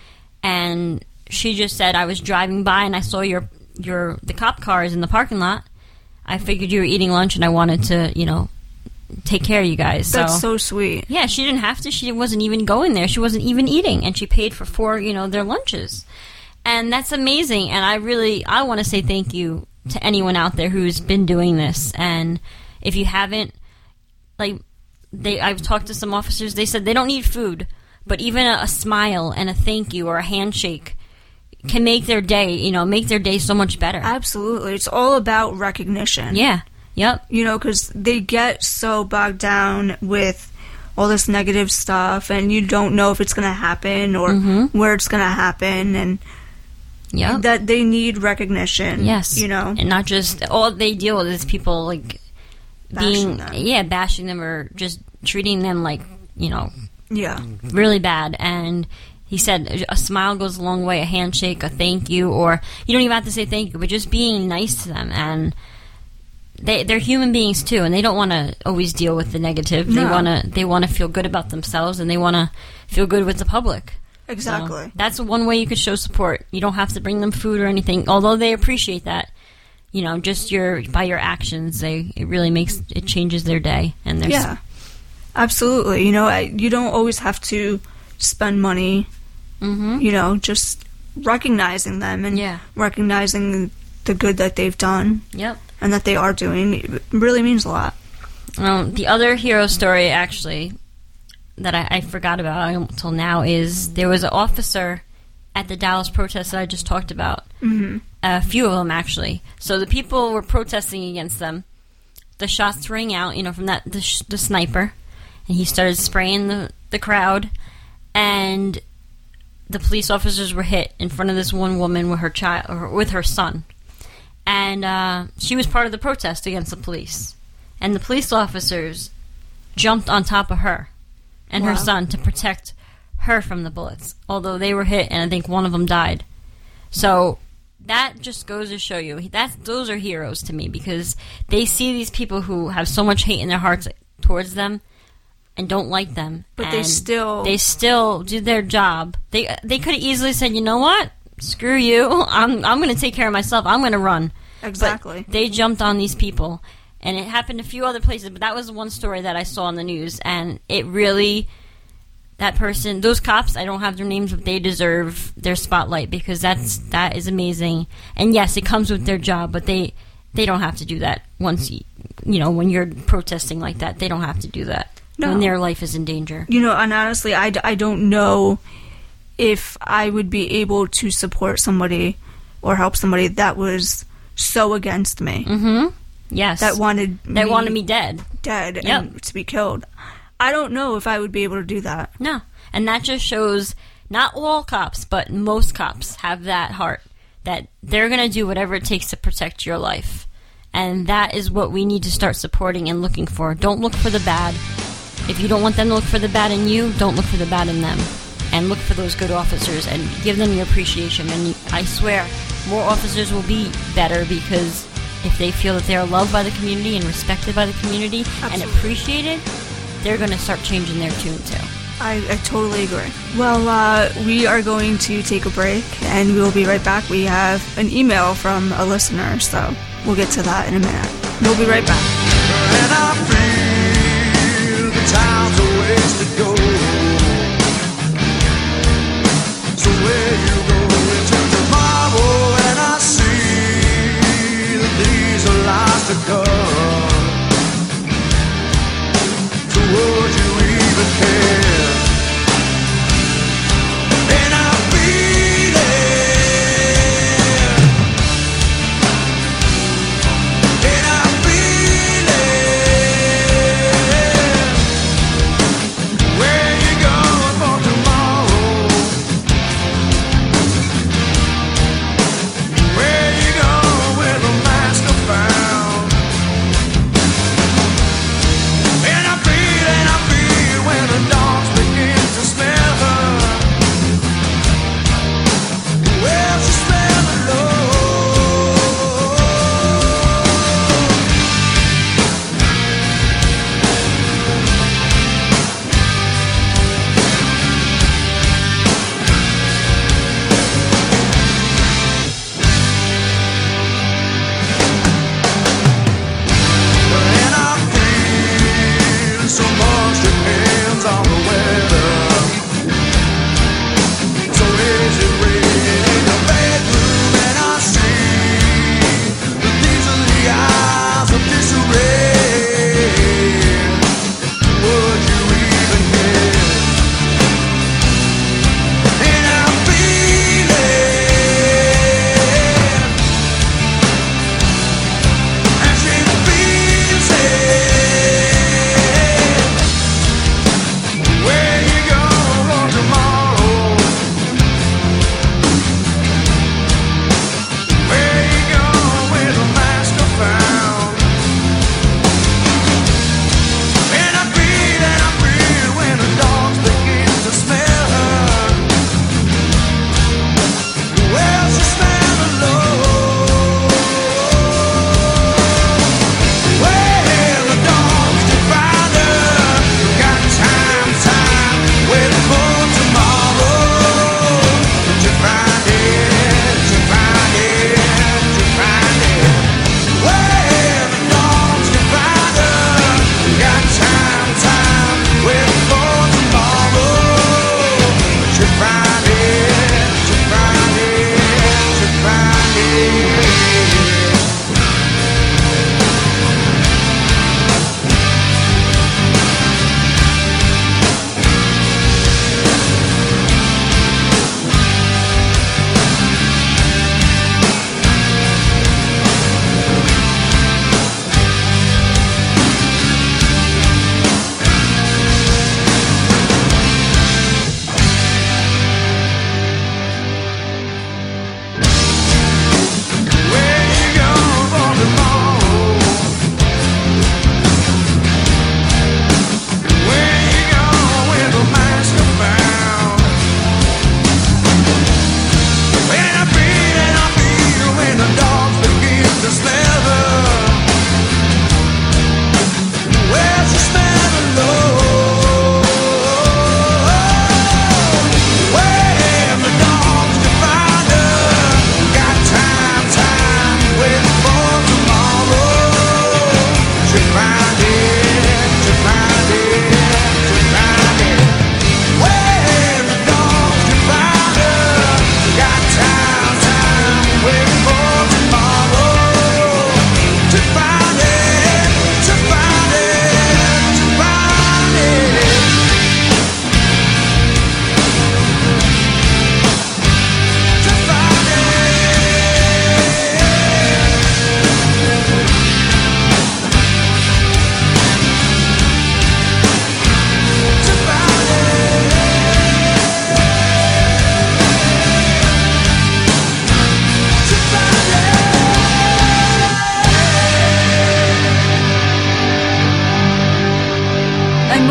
Speaker 7: And she just said, I was driving by and I saw your your the cop cars in the parking lot. I figured you were eating lunch and I wanted to, you know, take care of you guys.
Speaker 6: That's
Speaker 7: so
Speaker 6: so sweet.
Speaker 7: yeah, she didn't have to. She wasn't even going there. She wasn't even eating, and she paid for four, you know, their lunches. And that's amazing. And I really, I want to say thank you to anyone out there who's been doing this. And if you haven't, like, they, I've talked to some officers. They said they don't need food, but even a, a smile and a thank you or a handshake can make their day, you know, make their day so much better.
Speaker 6: Absolutely. It's all about recognition.
Speaker 7: Yeah. Yep.
Speaker 6: You know, because they get so bogged down with all this negative stuff, and you don't know if it's going to happen or
Speaker 7: Mhm.
Speaker 6: where it's going to happen, and
Speaker 7: Yeah.
Speaker 6: that they need recognition.
Speaker 7: Yes.
Speaker 6: You know?
Speaker 7: And not just all they deal with is people like
Speaker 6: Bashing
Speaker 7: being
Speaker 6: them.
Speaker 7: yeah, bashing them or just treating them like, you know,
Speaker 6: Yeah.
Speaker 7: really bad. And he said a smile goes a long way, a handshake, a thank you, or you don't even have to say thank you, but just being nice to them. And they they're human beings too, and they don't want to always deal with the negative. They
Speaker 6: No.
Speaker 7: want to they want to feel good about themselves, and they want to feel good with the public.
Speaker 6: Exactly.
Speaker 7: So that's one way you could show support. You don't have to bring them food or anything, although they appreciate that. You know, just your by your actions, they it really makes it changes their day. And there's
Speaker 6: Yeah. Absolutely. You know, I, you don't always have to spend money.
Speaker 7: hmm
Speaker 6: You know, just recognizing them and
Speaker 7: Yeah.
Speaker 6: recognizing the good that they've done
Speaker 7: Yep.
Speaker 6: and that they are doing it really means a lot.
Speaker 7: Um, the other hero story, actually, that I, I forgot about until now is there was an officer at the Dallas protest that I just talked about.
Speaker 6: Mm-hmm.
Speaker 7: A few of them, actually. So the people were protesting against them. The shots rang out, you know, from that the, sh- the sniper, and he started spraying the, the crowd, and the police officers were hit in front of this one woman with her child or with her son, and uh, she was part of the protest against the police, and the police officers jumped on top of her and her
Speaker 6: Wow.
Speaker 7: son to protect her from the bullets, although they were hit, and I think one of them died. So that just goes to show you that's those are heroes to me, because they see these people who have so much hate in their hearts towards them and don't like them,
Speaker 6: But they
Speaker 7: and
Speaker 6: still-
Speaker 7: they still do their job. They they could have easily said, you know what, screw you, I'm I'm going to take care of myself. I'm going to run.
Speaker 6: Exactly.
Speaker 7: But they jumped on these people, and it happened a few other places. But that was one story that I saw on the news, and it really. That person, those cops, I don't have their names, but they deserve their spotlight, because that's that is amazing. And yes, it comes with their job, but they they don't have to do that once you, you know when you're protesting like that. They don't have to do that
Speaker 6: No.
Speaker 7: when their life is in danger.
Speaker 6: You know, and honestly, I, d- I don't know if I would be able to support somebody or help somebody that was so against me,
Speaker 7: Mm-hmm. Yes,
Speaker 6: that wanted
Speaker 7: they
Speaker 6: me
Speaker 7: wanted me dead.
Speaker 6: dead
Speaker 7: Yep.
Speaker 6: and to be killed. I don't know if I would be able to do that.
Speaker 7: No, and that just shows not all cops, but most cops have that heart that they're going to do whatever it takes to protect your life. And that is what we need to start supporting and looking for. Don't look for the bad. If you don't want them to look for the bad in you, don't look for the bad in them. And look for those good officers and give them your appreciation. And you, I swear, more officers will be better, because if they feel that they are loved by the community and respected by the community and
Speaker 6: Absolutely.
Speaker 7: appreciated, they're going to start changing their tune too.
Speaker 6: I, I totally agree. Well, uh, we are going to take a break, and we will be right back. We have an email from a listener, so we'll get to that in a minute. We'll be right back.
Speaker 5: And I feel the time's a ways to go. So where you go into tomorrow, and I see that these are lies to come. So would you even care? And I feel it. And I feel it. Where you going for tomorrow?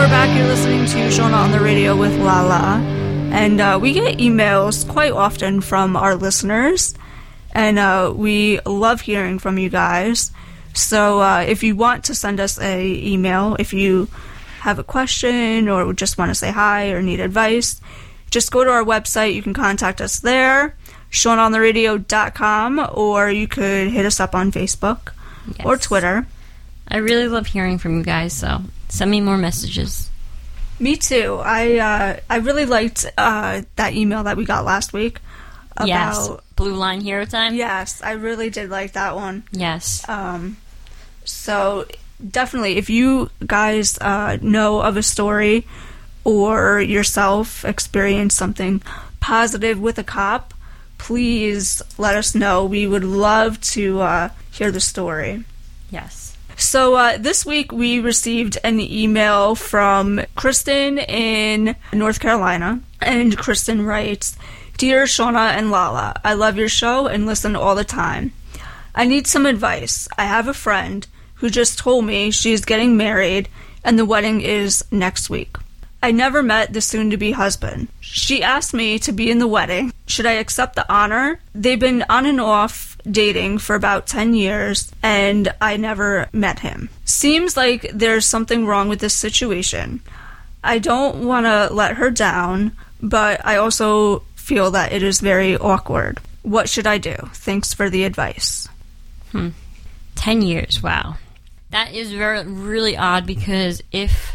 Speaker 6: back. You're listening to Shona on the Radio with Lala. And uh, we get emails quite often from our listeners. And uh, we love hearing from you guys. So uh, if you want to send us a email, if you have a question or just want to say hi or need advice, just go to our website. You can contact us there, shona on the radio dot com, or you could hit us up on Facebook
Speaker 7: Yes.
Speaker 6: or Twitter.
Speaker 7: I really love hearing from you guys, so send me more messages.
Speaker 6: Me too. I uh, I really liked uh, that email that we got last week about.
Speaker 7: Yes. Blue Line Hero Time?
Speaker 6: Yes, I really did like that one.
Speaker 7: Yes.
Speaker 6: Um, so definitely, if you guys uh, know of a story or yourself experienced something positive with a cop, please let us know. We would love to uh, hear the story.
Speaker 7: Yes.
Speaker 6: So uh, this week we received an email from Kristen in North Carolina, and Kristen writes, "Dear Shona and Lala, I love your show and listen all the time. I need some advice. I have a friend who just told me she's getting married and the wedding is next week. I never met the soon-to-be husband. She asked me to be in the wedding. Should I accept the honor? They've been on and off dating for about ten years, and I never met him. Seems like there's something wrong with this situation. I don't want to let her down, but I also feel that it is very awkward. What should I do? Thanks for the advice."
Speaker 7: Hmm. Ten years, wow. That is very, really odd, because if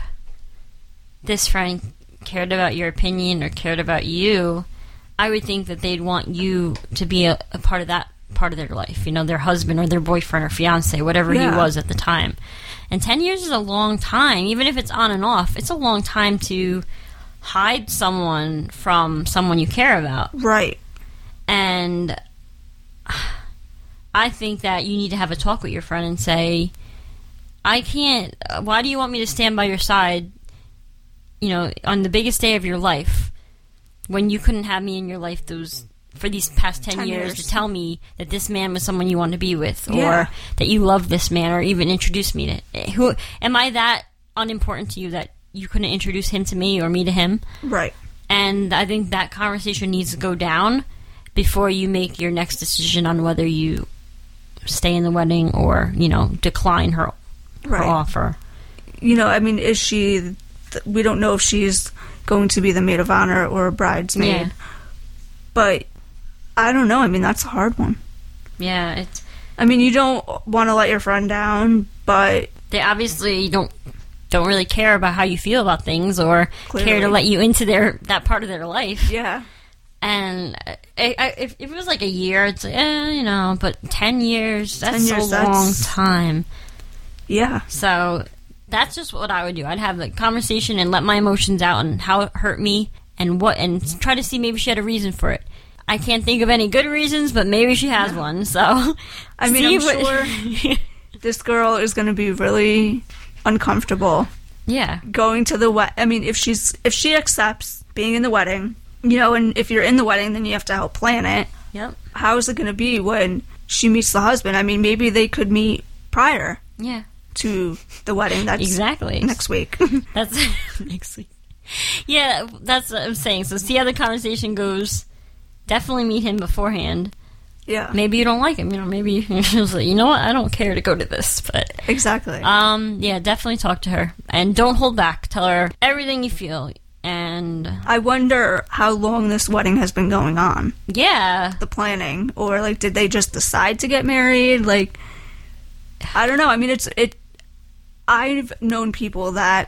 Speaker 7: this friend cared about your opinion or cared about you, I would think that they'd want you to be a, a part of that part of their life. You know, their husband or their boyfriend or fiance, whatever
Speaker 6: Yeah.
Speaker 7: he was at the time. And ten years is a long time. Even if it's on and off, it's a long time to hide someone from someone you care about.
Speaker 6: Right.
Speaker 7: And I think that you need to have a talk with your friend and say, I can't, why do you want me to stand by your side, you know, on the biggest day of your life, when you couldn't have me in your life those for these past ten,
Speaker 6: ten
Speaker 7: years,
Speaker 6: years
Speaker 7: to tell me that this man was someone you want to be with, or
Speaker 6: Yeah.
Speaker 7: that you love this man, or even introduce me to who? Am I that unimportant to you that you couldn't introduce him to me or me to him?
Speaker 6: Right.
Speaker 7: And I think that conversation needs to go down before you make your next decision on whether you stay in the wedding or, you know, decline her, her
Speaker 6: Right.
Speaker 7: offer.
Speaker 6: You know, I mean, is she... Th- we don't know if she's going to be the maid of honor or a bridesmaid.
Speaker 7: Yeah.
Speaker 6: But I don't know. I mean, that's a hard one.
Speaker 7: Yeah, it's
Speaker 6: I mean, you don't want to let your friend down, but...
Speaker 7: they obviously don't don't really care about how you feel about things, or
Speaker 6: Clearly.
Speaker 7: care to let you into their that part of their life.
Speaker 6: Yeah.
Speaker 7: And I, I, if, if it was like a year, it's like, eh, you know, but ten years, that's
Speaker 6: ten years,
Speaker 7: a long
Speaker 6: that's-
Speaker 7: time.
Speaker 6: Yeah.
Speaker 7: So that's just what I would do. I'd have a conversation and let my emotions out and how it hurt me and what, and try to see maybe she had a reason for it. I can't think of any good reasons, but maybe she has one. So
Speaker 6: I mean,
Speaker 7: see
Speaker 6: I'm
Speaker 7: what-
Speaker 6: sure this girl is going to be really uncomfortable
Speaker 7: yeah,
Speaker 6: going to the wed. I mean, if she's if she accepts being in the wedding, you know, and if you're in the wedding, then you have to help plan it.
Speaker 7: yep,
Speaker 6: How is it going to be when she meets the husband? I mean, maybe they could meet prior
Speaker 7: yeah,
Speaker 6: to the wedding. That's
Speaker 7: exactly.
Speaker 6: next week.
Speaker 7: That's next week. Yeah, that's what I'm saying. So see how the conversation goes. Definitely meet him beforehand.
Speaker 6: Yeah.
Speaker 7: Maybe you don't like him. You know, maybe you're like, you know what? I don't care to go to this. But
Speaker 6: Exactly.
Speaker 7: um, yeah, definitely talk to her and don't hold back. Tell her everything you feel. And
Speaker 6: I wonder how long this wedding has been going on.
Speaker 7: yeah,
Speaker 6: The planning, or like, did they just decide to get married? Like, I don't know. I mean, it's it. I've known people that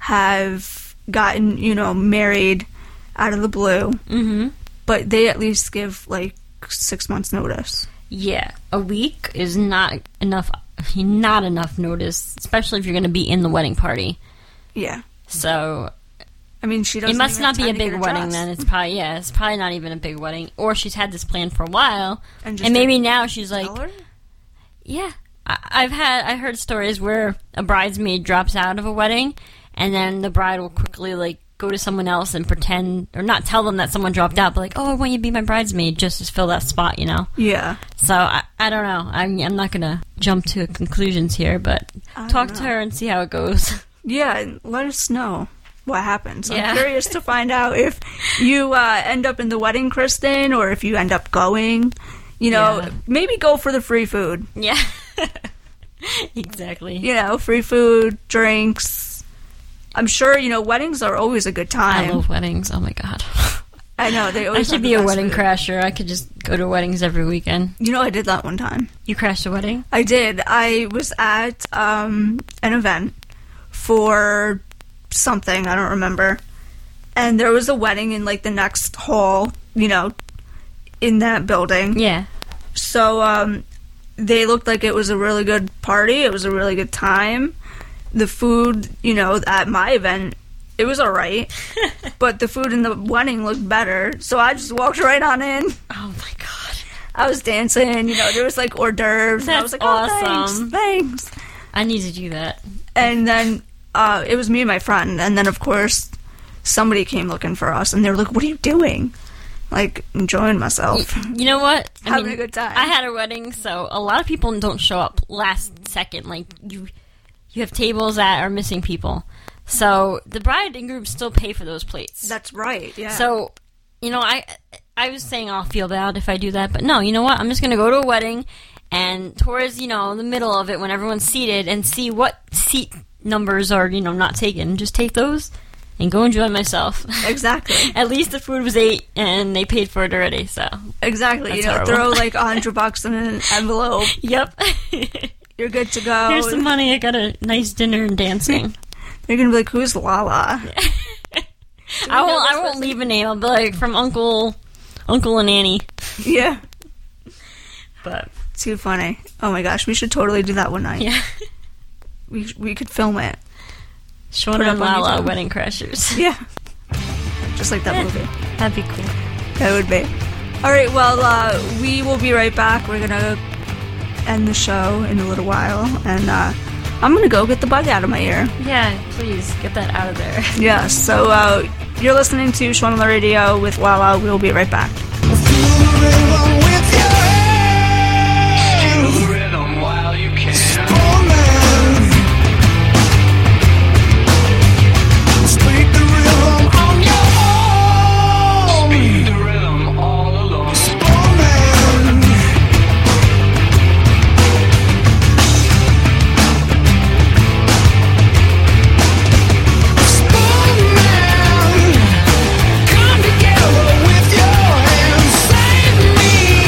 Speaker 6: have gotten, you know, married out of the blue,
Speaker 7: mm-hmm.
Speaker 6: but they at least give like six months notice.
Speaker 7: Yeah, a week is not enough. Not enough notice, especially if you're going to be in the wedding party.
Speaker 6: Yeah.
Speaker 7: So
Speaker 6: I mean, she doesn't.
Speaker 7: it must
Speaker 6: even
Speaker 7: not
Speaker 6: have
Speaker 7: be a
Speaker 6: time to
Speaker 7: big
Speaker 6: get
Speaker 7: wedding.
Speaker 6: dress.
Speaker 7: Then it's probably yeah, it's probably not even a big wedding. Or she's had this plan for a while,
Speaker 6: And
Speaker 7: and,
Speaker 6: just
Speaker 7: maybe
Speaker 6: didn't
Speaker 7: now she's like,
Speaker 6: Tell her?
Speaker 7: yeah. I, I've had I heard stories where a bridesmaid drops out of a wedding, and then the bride will quickly like go to someone else and pretend, or not tell them that someone dropped out, but like, oh, I want you to be my bridesmaid just to fill that spot, you know.
Speaker 6: Yeah.
Speaker 7: So I, I don't know. I'm I'm not gonna jump to conclusions here, but
Speaker 6: I
Speaker 7: talk
Speaker 6: don't
Speaker 7: to
Speaker 6: know.
Speaker 7: her and see how it goes.
Speaker 6: Yeah, and let us know what happens.
Speaker 7: Yeah.
Speaker 6: I'm curious to find out if you uh, end up in the wedding, Kristen, or if you end up going. You know,
Speaker 7: Yeah.
Speaker 6: maybe go for the free food.
Speaker 7: Yeah. Exactly.
Speaker 6: You know, free food, drinks. I'm sure, you know, weddings are always a good time.
Speaker 7: I love weddings. Oh my god.
Speaker 6: I know, they
Speaker 7: I
Speaker 6: always
Speaker 7: should
Speaker 6: have
Speaker 7: be
Speaker 6: the
Speaker 7: a
Speaker 6: best
Speaker 7: wedding
Speaker 6: food.
Speaker 7: crasher. I could just go to weddings every weekend.
Speaker 6: You know, I did that one time.
Speaker 7: You crashed a wedding?
Speaker 6: I did. I was at um, an event for something, I don't remember. And there was a wedding in, like, the next hall, you know, in that building.
Speaker 7: Yeah.
Speaker 6: So, um, they looked like it was a really good party. It was a really good time. The food, you know, at my event, it was alright. But the food in the wedding looked better. So I just walked right on in.
Speaker 7: Oh my god.
Speaker 6: I was dancing, you know, there was, like, hors d'oeuvres. and I was
Speaker 7: That's
Speaker 6: like, oh,
Speaker 7: awesome.
Speaker 6: thanks, thanks.
Speaker 7: I need to do that.
Speaker 6: And then uh, it was me and my friend. And then, of course, somebody came looking for us. And they were like, what are you doing? Like, enjoying myself.
Speaker 7: You know what? I
Speaker 6: Having a good time.
Speaker 7: I had a wedding, so a lot of people don't show up last second. Like, you you have tables that are missing people. So the bride and groom still pay for those plates.
Speaker 6: That's right, yeah.
Speaker 7: So, you know, I I was saying I'll feel bad if I do that, but no, you know what? I'm just going to go to a wedding and towards, you know, the middle of it when everyone's seated and see what seat numbers are, you know, not taken. Just take those and go enjoy myself.
Speaker 6: Exactly.
Speaker 7: At least the food was eight and they paid for it already, so.
Speaker 6: Exactly.
Speaker 7: That's
Speaker 6: you know,
Speaker 7: horrible.
Speaker 6: throw like a hundred bucks in an envelope.
Speaker 7: Yep.
Speaker 6: You're good to go.
Speaker 7: Here's some money. I got a nice dinner and dancing.
Speaker 6: You're gonna be like, who's Lala?
Speaker 7: I won't. I won't leave a name. I'll be like from Uncle, Uncle and Annie.
Speaker 6: Yeah.
Speaker 7: But
Speaker 6: Too funny. Oh my gosh, we should totally do that one night.
Speaker 7: yeah,
Speaker 6: We we could film it.
Speaker 7: Shona
Speaker 6: Put it
Speaker 7: and
Speaker 6: up on
Speaker 7: Lala
Speaker 6: YouTube.
Speaker 7: Wedding Crashers.
Speaker 6: Yeah. Just like that
Speaker 7: Yeah.
Speaker 6: movie.
Speaker 7: That'd be cool.
Speaker 6: That would be. All right. Well, uh, we will be right back. We're gonna end the show in a little while, and uh, I'm gonna go get the bug out of my ear.
Speaker 7: Yeah, please get that out of there.
Speaker 6: Yeah. So uh, you're listening to Sean on the Radio with Lala. We'll be right back.
Speaker 1: Feel the rhythm while you can.
Speaker 5: Speak the rhythm on your own.
Speaker 1: Speed the rhythm all alone.
Speaker 5: Spoonman. Spoonman. Come together with your hands. Save me.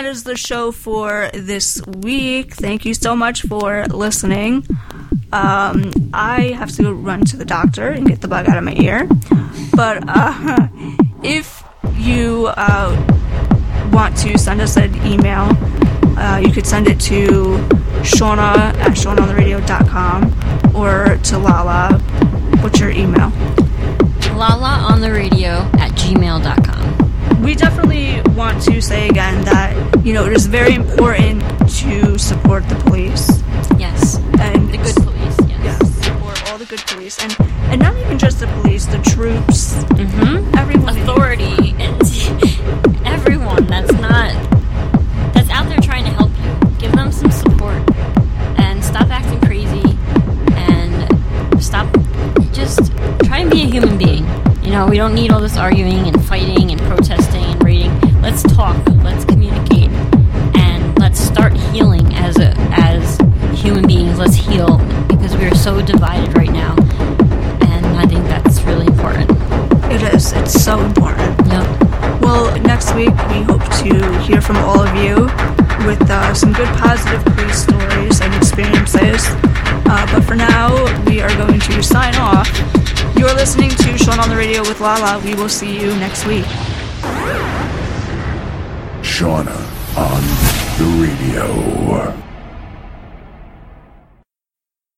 Speaker 6: is the show for this week. Thank you so much for listening. Um, I have to run to the doctor and get the bug out of my ear. But uh, if you uh, want to send us an email, uh, you could send it to Shauna at Shauna on the radio dot com or to Lala. What's your email?
Speaker 7: Lala on the radio at gmail dot com.
Speaker 6: We definitely want to say again that, you know, it is very important to support the police.
Speaker 7: Yes.
Speaker 6: And
Speaker 7: the good police, yes.
Speaker 6: Yes, support all the good police. And and not even just the police, the troops,
Speaker 7: Mm-hmm.
Speaker 6: everyone.
Speaker 7: Authority, and everyone that's not, that's out there trying to help you. Give them some support. And stop acting crazy. And stop, just try and be a human being. You know, we don't need all this arguing and fighting and protesting and raiding. Let's talk. Let's communicate. And let's start healing as a, as human beings. Let's heal, because we are so divided right now. And I think that's really important.
Speaker 6: It is. It's so important.
Speaker 7: Yep.
Speaker 6: Well, next week we hope to hear from all of you with uh, some good positive police stories and experiences. Uh, but for now, we are going to sign off. You're listening to Shauna on the Radio with Lala. We will see you next week.
Speaker 1: Shauna on the radio.